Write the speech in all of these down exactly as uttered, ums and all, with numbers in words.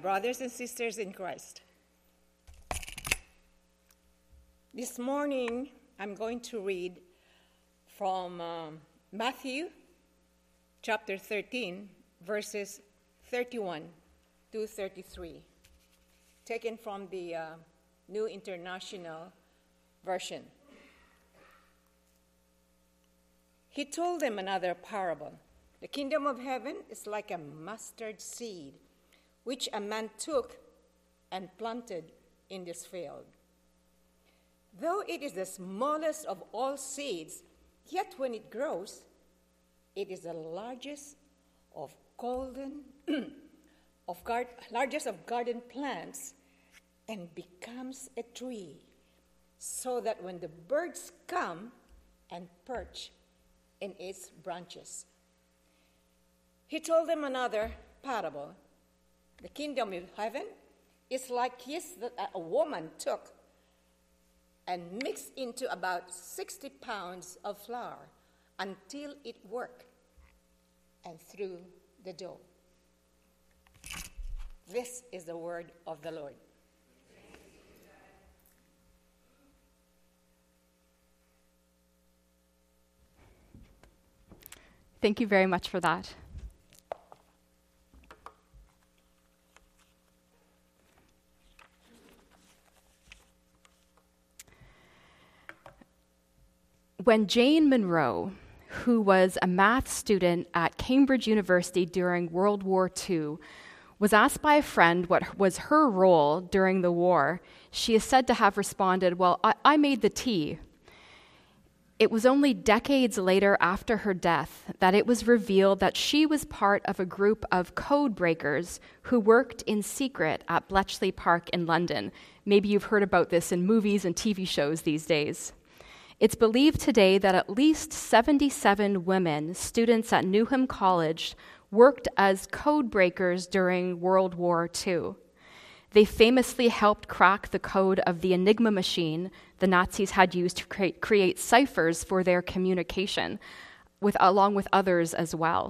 brothers and sisters in Christ. This morning, I'm going to read from um, Matthew chapter thirteen, verses thirty-one to thirty-three, taken from the uh, New International Version. He told them another parable. The kingdom of heaven is like a mustard seed, which a man took and planted in this field. Though it is the smallest of all seeds, yet when it grows, it is the largest of golden, of guard, largest of garden plants, and becomes a tree, so that when the birds come and perch in its branches. He told them another parable. The kingdom of heaven is like yeast that a woman took and mixed into about sixty pounds of flour until it worked and through the dough. This is the word of the Lord. Thank you very much for that. When Jane Monroe, who was a math student at Cambridge University during World War Two, was asked by a friend what was her role during the war, she is said to have responded, "Well, I, I made the tea." It was only decades later after her death that it was revealed that she was part of a group of code breakers who worked in secret at Bletchley Park in London. Maybe you've heard about this in movies and T V shows these days. It's believed today that at least seventy-seven women, students at Newham College, worked as code breakers during World War Two. They famously helped crack the code of the Enigma machine the Nazis had used to create, create ciphers for their communication, with, along with others as well.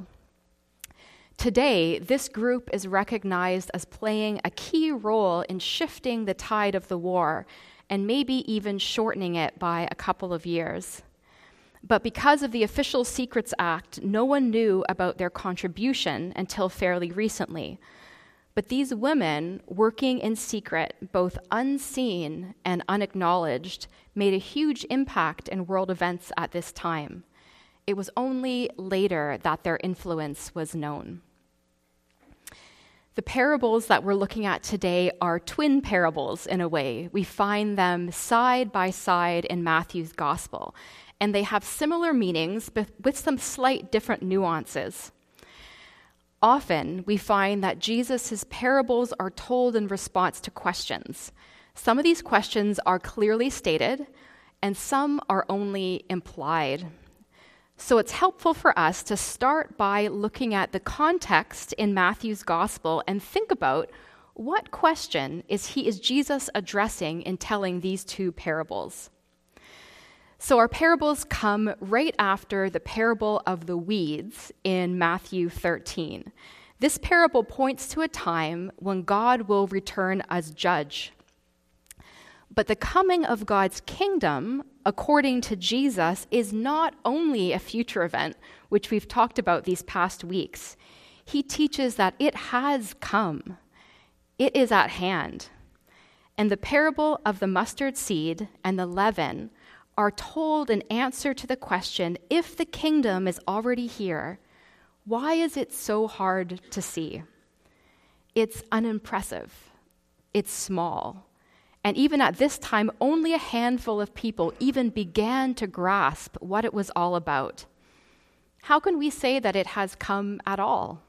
Today, this group is recognized as playing a key role in shifting the tide of the war, and maybe even shortening it by a couple of years. But because of the Official Secrets Act, no one knew about their contribution until fairly recently. But these women, working in secret, both unseen and unacknowledged, made a huge impact in world events at this time. It was only later that their influence was known. The parables that we're looking at today are twin parables in a way. We find them side by side in Matthew's gospel, and they have similar meanings but with some slight different nuances. Often, we find that Jesus' parables are told in response to questions. Some of these questions are clearly stated, and some are only implied. So it's helpful for us to start by looking at the context in Matthew's gospel and think about what question is he is Jesus addressing in telling these two parables. So our parables come right after the parable of the weeds in Matthew thirteen. This parable points to a time when God will return as judge. But the coming of God's kingdom, according to Jesus, is not only a future event, which we've talked about these past weeks. He teaches that it has come. It is at hand. And the parable of the mustard seed and the leaven are told in answer to the question, if the kingdom is already here, why is it so hard to see? It's unimpressive. It's small. And even at this time, only a handful of people even began to grasp what it was all about. How can we say that it has come at all?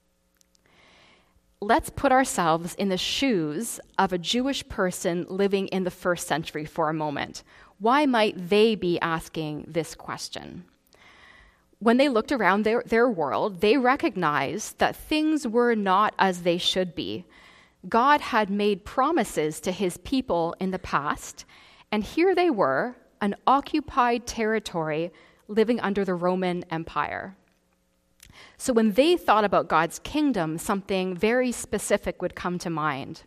Let's put ourselves in the shoes of a Jewish person living in the first century for a moment. Why might they be asking this question? When they looked around their, their world, they recognized that things were not as they should be. God had made promises to his people in the past, and here they were, an occupied territory living under the Roman Empire. So when they thought about God's kingdom, something very specific would come to mind.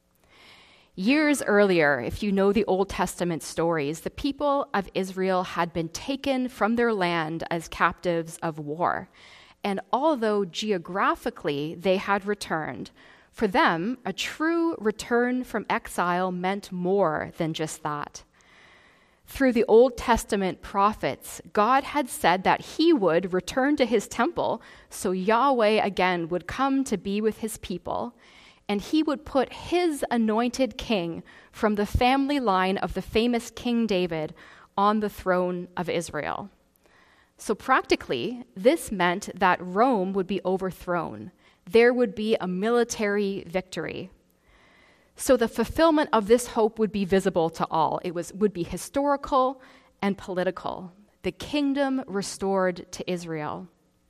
Years earlier, if you know the Old Testament stories, the people of Israel had been taken from their land as captives of war. And although geographically they had returned, for them, a true return from exile meant more than just that. Through the Old Testament prophets, God had said that he would return to his temple, so Yahweh again would come to be with his people, and he would put his anointed king from the family line of the famous King David on the throne of Israel. So practically, this meant that Rome would be overthrown. There would be a military victory. So the fulfillment of this hope would be visible to all. It was, would be historical and political. The kingdom restored to Israel.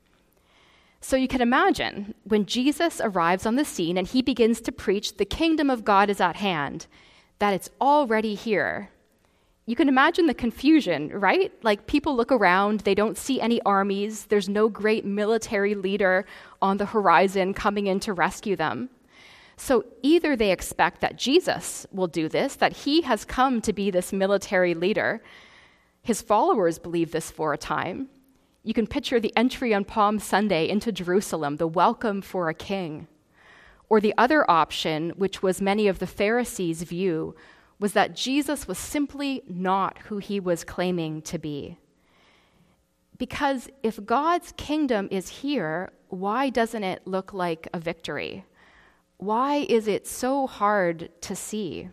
So you can imagine when Jesus arrives on the scene and he begins to preach, the kingdom of God is at hand, that it's already here. You can imagine the confusion, right? Like people look around, they don't see any armies, there's no great military leader on the horizon coming in to rescue them. So either they expect that Jesus will do this, that he has come to be this military leader. His followers believe this for a time. You can picture the entry on Palm Sunday into Jerusalem, the welcome for a king. Or the other option, which was many of the Pharisees' view, was that Jesus was simply not who he was claiming to be. Because if God's kingdom is here, why doesn't it look like a victory? Why is it so hard to see?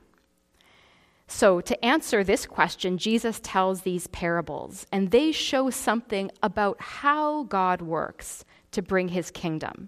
So to answer this question, Jesus tells these parables, and they show something about how God works to bring his kingdom.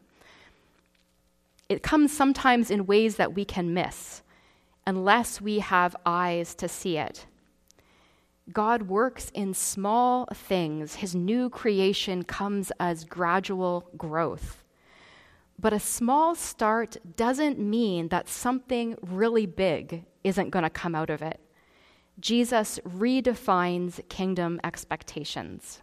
It comes sometimes in ways that we can miss, unless we have eyes to see it. God works in small things. His new creation comes as gradual growth. But a small start doesn't mean that something really big isn't going to come out of it. Jesus redefines kingdom expectations.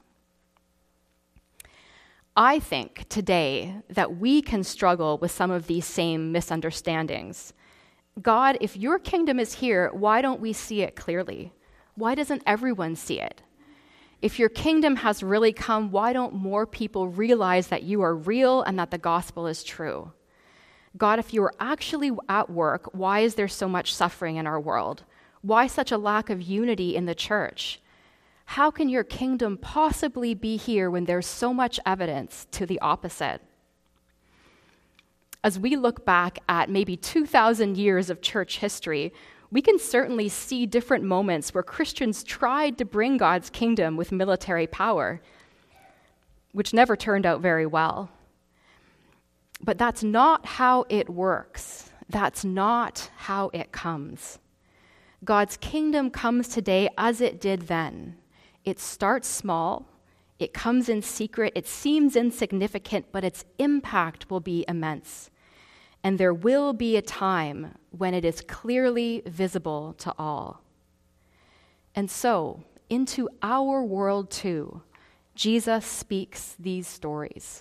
I think today that we can struggle with some of these same misunderstandings. God, if your kingdom is here, why don't we see it clearly? Why doesn't everyone see it? If your kingdom has really come, why don't more people realize that you are real and that the gospel is true? God, if you are actually at work, why is there so much suffering in our world? Why such a lack of unity in the church? How can your kingdom possibly be here when there's so much evidence to the opposite? As we look back at maybe two thousand years of church history, we can certainly see different moments where Christians tried to bring God's kingdom with military power, which never turned out very well. But that's not how it works. That's not how it comes. God's kingdom comes today as it did then. It starts small, it comes in secret, it seems insignificant, but its impact will be immense. And there will be a time when it is clearly visible to all. And so, into our world too, Jesus speaks these stories.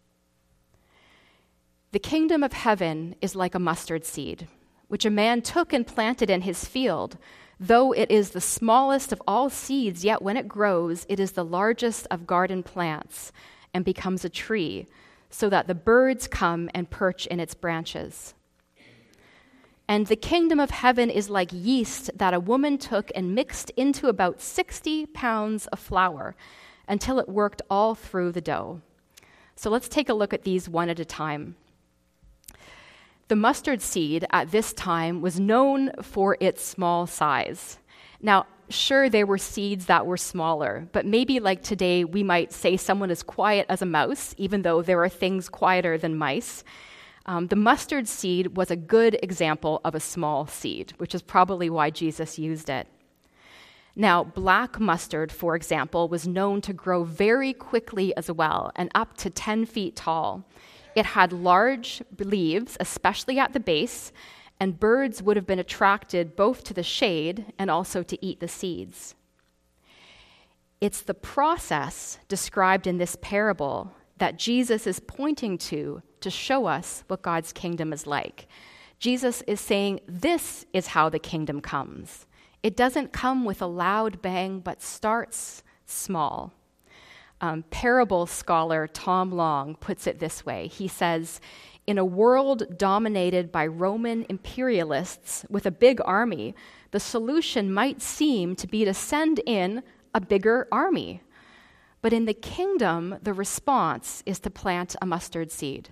The kingdom of heaven is like a mustard seed, which a man took and planted in his field. Though it is the smallest of all seeds, yet when it grows, it is the largest of garden plants and becomes a tree, so that the birds come and perch in its branches. And the kingdom of heaven is like yeast that a woman took and mixed into about sixty pounds of flour until it worked all through the dough. So let's take a look at these one at a time. The mustard seed at this time was known for its small size. Now, sure, there were seeds that were smaller, but maybe like today, we might say someone is quiet as a mouse, even though there are things quieter than mice. Um, the mustard seed was a good example of a small seed, which is probably why Jesus used it. Now, black mustard, for example, was known to grow very quickly as well, and up to ten feet tall. It had large leaves, especially at the base, and birds would have been attracted both to the shade and also to eat the seeds. It's the process described in this parable that Jesus is pointing to to show us what God's kingdom is like. Jesus is saying, this is how the kingdom comes. It doesn't come with a loud bang, but starts small. Um, parable scholar Tom Long puts it this way. He says, in a world dominated by Roman imperialists with a big army, the solution might seem to be to send in a bigger army. But in the kingdom, the response is to plant a mustard seed.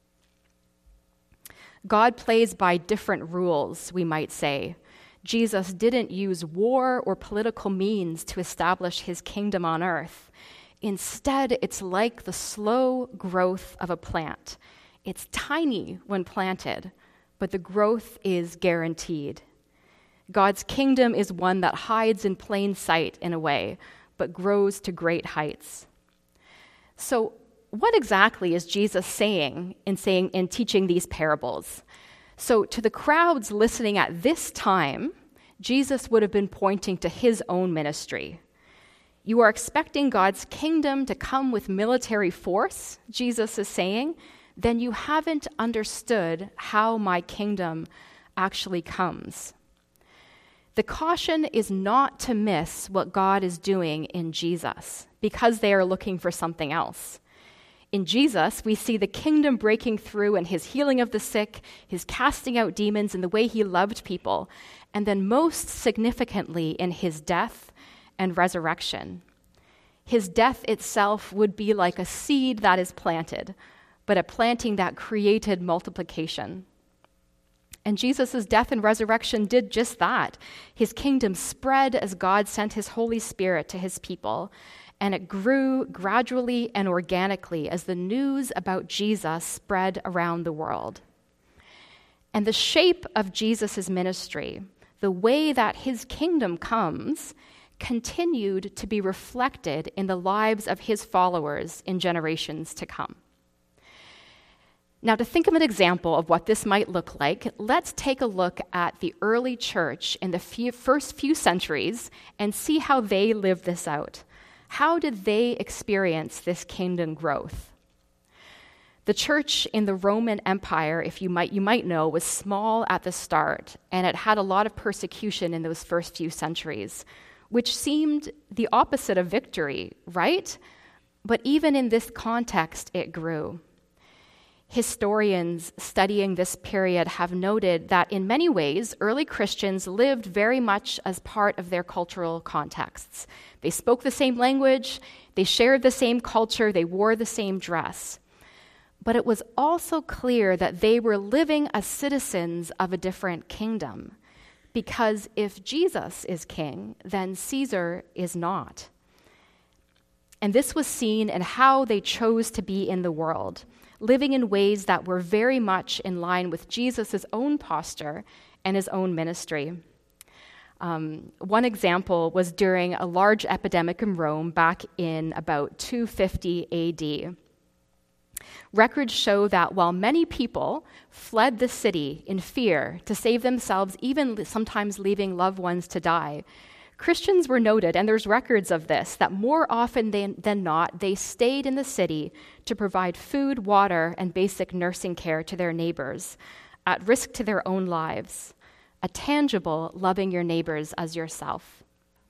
God plays by different rules, we might say. Jesus didn't use war or political means to establish his kingdom on earth. Instead, it's like the slow growth of a plant. It's tiny when planted, but the growth is guaranteed. God's kingdom is one that hides in plain sight in a way, but grows to great heights. So, what exactly is Jesus saying in saying in teaching these parables? So, to the crowds listening at this time, Jesus would have been pointing to his own ministry. You are expecting God's kingdom to come with military force, Jesus is saying, then you haven't understood how my kingdom actually comes. The caution is not to miss what God is doing in Jesus because they are looking for something else. In Jesus, we see the kingdom breaking through in his healing of the sick, his casting out demons, and the way he loved people, and then most significantly in his death and resurrection. His death itself would be like a seed that is planted, but a planting that created multiplication. And Jesus' death and resurrection did just that. His kingdom spread as God sent his Holy Spirit to his people, and it grew gradually and organically as the news about Jesus spread around the world. And the shape of Jesus' ministry, the way that his kingdom comes, continued to be reflected in the lives of his followers in generations to come. Now, to think of an example of what this might look like, let's take a look at the early church in the few, first few centuries and see how they lived this out. How did they experience this kingdom growth? The church in the Roman Empire, if you might, you might know, was small at the start, and it had a lot of persecution in those first few centuries, which seemed the opposite of victory, right? But even in this context, it grew. Historians studying this period have noted that in many ways, early Christians lived very much as part of their cultural contexts. They spoke the same language, they shared the same culture, they wore the same dress. But it was also clear that they were living as citizens of a different kingdom. Because if Jesus is king, then Caesar is not. And this was seen in how they chose to be in the world, living in ways that were very much in line with Jesus' own posture and his own ministry. Um, one example was during a large epidemic in Rome back in about two fifty A D. Records show that while many people fled the city in fear to save themselves, even sometimes leaving loved ones to die, Christians were noted, and there's records of this, that more often than, than not, they stayed in the city to provide food, water, and basic nursing care to their neighbors, at risk to their own lives, a tangible loving your neighbors as yourself.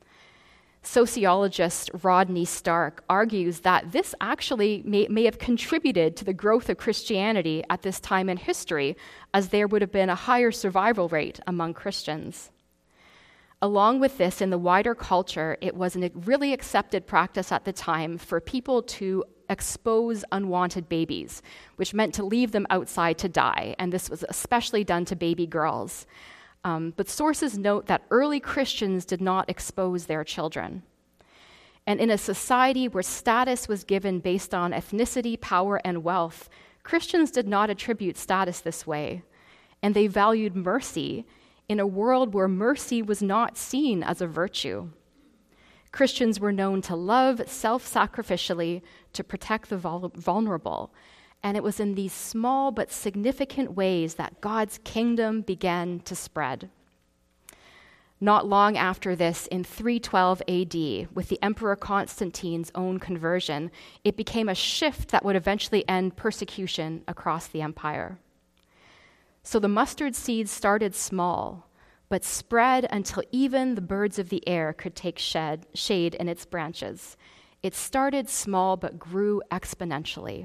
Sociologist Rodney Stark argues that this actually may, may have contributed to the growth of Christianity at this time in history, as there would have been a higher survival rate among Christians. Along with this, in the wider culture, it was a really accepted practice at the time for people to expose unwanted babies, which meant to leave them outside to die, and this was especially done to baby girls. Um, but sources note that early Christians did not expose their children. And in a society where status was given based on ethnicity, power, and wealth, Christians did not attribute status this way, and they valued mercy in a world where mercy was not seen as a virtue. Christians were known to love self-sacrificially to protect the vul- vulnerable, and it was in these small but significant ways that God's kingdom began to spread. Not long after this, in three twelve A D, with the Emperor Constantine's own conversion, it became a shift that would eventually end persecution across the empire. So the mustard seed started small, but spread until even the birds of the air could take shed, shade in its branches. It started small but grew exponentially.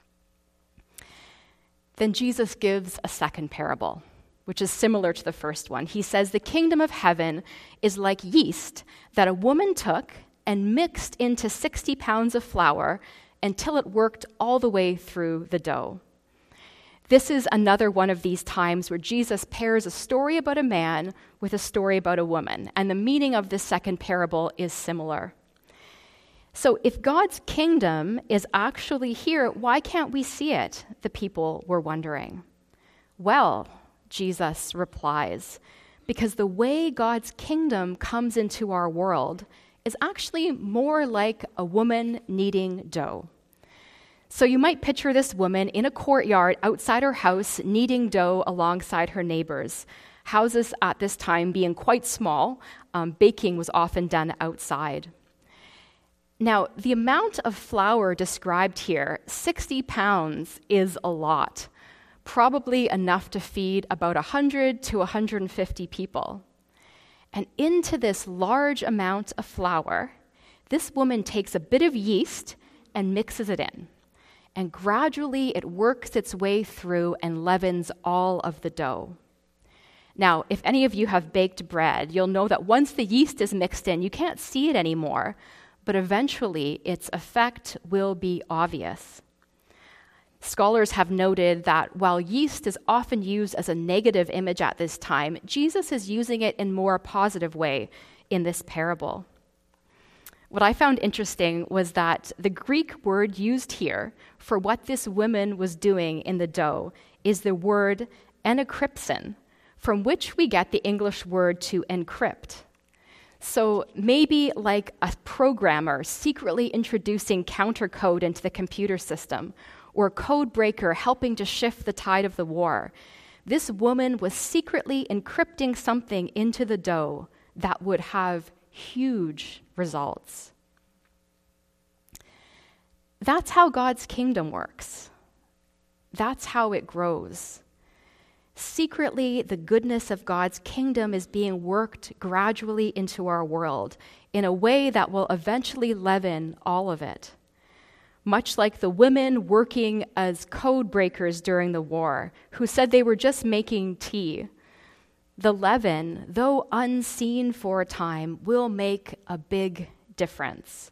Then Jesus gives a second parable, which is similar to the first one. He says, the kingdom of heaven is like yeast that a woman took and mixed into sixty pounds of flour until it worked all the way through the dough. This is another one of these times where Jesus pairs a story about a man with a story about a woman, and the meaning of this second parable is similar. So if God's kingdom is actually here, why can't we see it? The people were wondering. Well, Jesus replies, because the way God's kingdom comes into our world is actually more like a woman kneading dough. So you might picture this woman in a courtyard outside her house kneading dough alongside her neighbors. Houses at this time being quite small, um, baking was often done outside. Now, the amount of flour described here, sixty pounds, is a lot. Probably enough to feed about one hundred to one hundred fifty people. And into this large amount of flour, this woman takes a bit of yeast and mixes it in. And gradually it works its way through and leavens all of the dough. Now, if any of you have baked bread, you'll know that once the yeast is mixed in, you can't see it anymore, but eventually its effect will be obvious. Scholars have noted that while yeast is often used as a negative image at this time, Jesus is using it in a more positive way in this parable. What I found interesting was that the Greek word used here for what this woman was doing in the dough is the word enekrypsin, from which we get the English word to encrypt. So maybe like a programmer secretly introducing counter code into the computer system, or a code breaker helping to shift the tide of the war, this woman was secretly encrypting something into the dough that would have huge results. That's how God's kingdom works. That's how it grows. Secretly, the goodness of God's kingdom is being worked gradually into our world in a way that will eventually leaven all of it. Much like the women working as code breakers during the war, who said they were just making tea. The leaven, though unseen for a time, will make a big difference.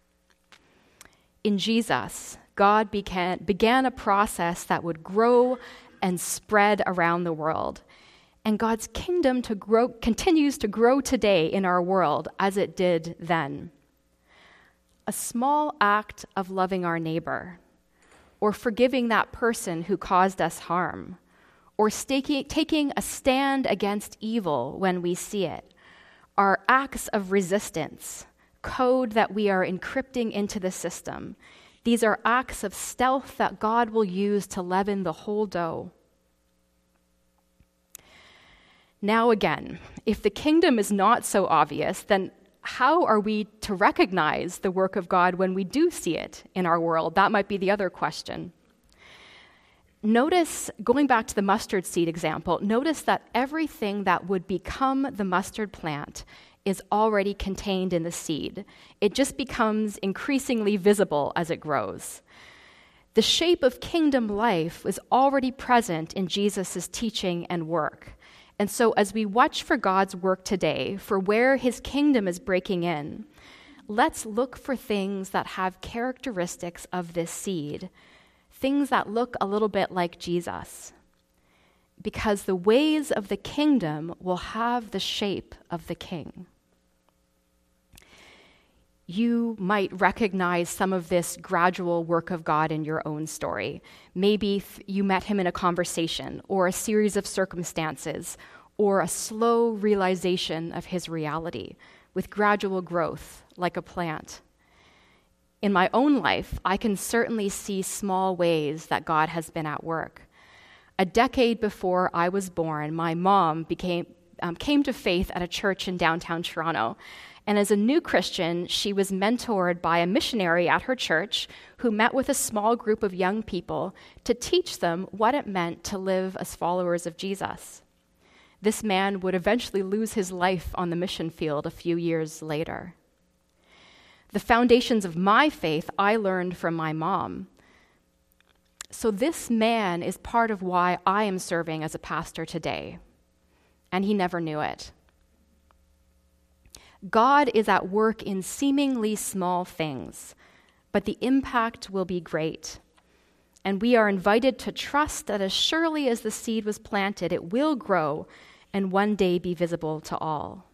In Jesus, God began, began a process that would grow and spread around the world. And God's kingdom to grow, continues to grow today in our world as it did then. A small act of loving our neighbor, or forgiving that person who caused us harm, or staking, taking a stand against evil when we see it, are acts of resistance, code that we are encrypting into the system. These are acts of stealth that God will use to leaven the whole dough. Now again, if the kingdom is not so obvious, then how are we to recognize the work of God when we do see it in our world? That might be the other question. Notice, going back to the mustard seed example, notice that everything that would become the mustard plant is already contained in the seed. It just becomes increasingly visible as it grows. The shape of kingdom life was already present in Jesus' teaching and work. And so as we watch for God's work today, for where his kingdom is breaking in, let's look for things that have characteristics of this seed, things that look a little bit like Jesus. Because the ways of the kingdom will have the shape of the king. You might recognize some of this gradual work of God in your own story. Maybe th- you met him in a conversation, or a series of circumstances, or a slow realization of his reality, with gradual growth, like a plant. In my own life, I can certainly see small ways that God has been at work. A decade before I was born, my mom became um, came to faith at a church in downtown Toronto. And as a new Christian, she was mentored by a missionary at her church who met with a small group of young people to teach them what it meant to live as followers of Jesus. This man would eventually lose his life on the mission field a few years later. The foundations of my faith I learned from my mom. So this man is part of why I am serving as a pastor today, and he never knew it. God is at work in seemingly small things, but the impact will be great. And we are invited to trust that as surely as the seed was planted, it will grow and one day be visible to all.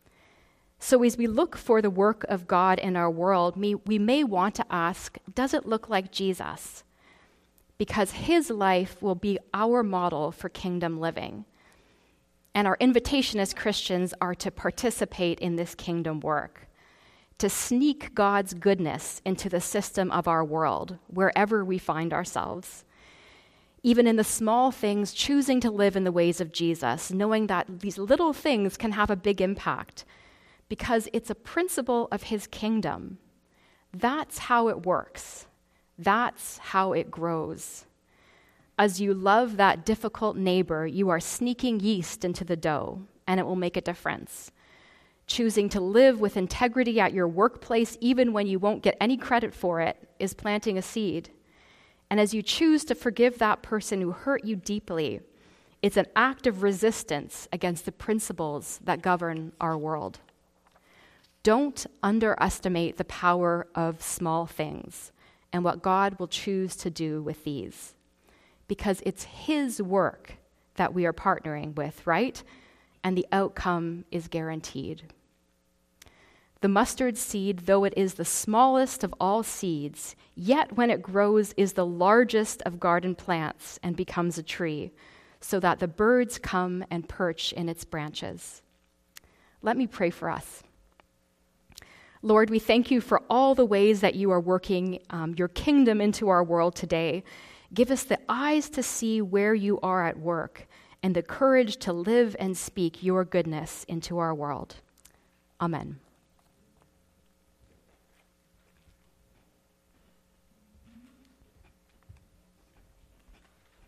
So as we look for the work of God in our world, we may want to ask, does it look like Jesus? Because his life will be our model for kingdom living. And our invitation as Christians are to participate in this kingdom work, to sneak God's goodness into the system of our world, wherever we find ourselves. Even in the small things, choosing to live in the ways of Jesus, knowing that these little things can have a big impact, because it's a principle of his kingdom. That's how it works. That's how it grows. As you love that difficult neighbor, you are sneaking yeast into the dough, and it will make a difference. Choosing to live with integrity at your workplace, even when you won't get any credit for it, is planting a seed. And as you choose to forgive that person who hurt you deeply, it's an act of resistance against the principles that govern our world. Don't underestimate the power of small things and what God will choose to do with these. Because it's his work that we are partnering with, right? And the outcome is guaranteed. The mustard seed, though it is the smallest of all seeds, yet when it grows is the largest of garden plants and becomes a tree, so that the birds come and perch in its branches. Let me pray for us. Lord, we thank you for all the ways that you are working um, your kingdom into our world today. Give us the eyes to see where you are at work and the courage to live and speak your goodness into our world. Amen.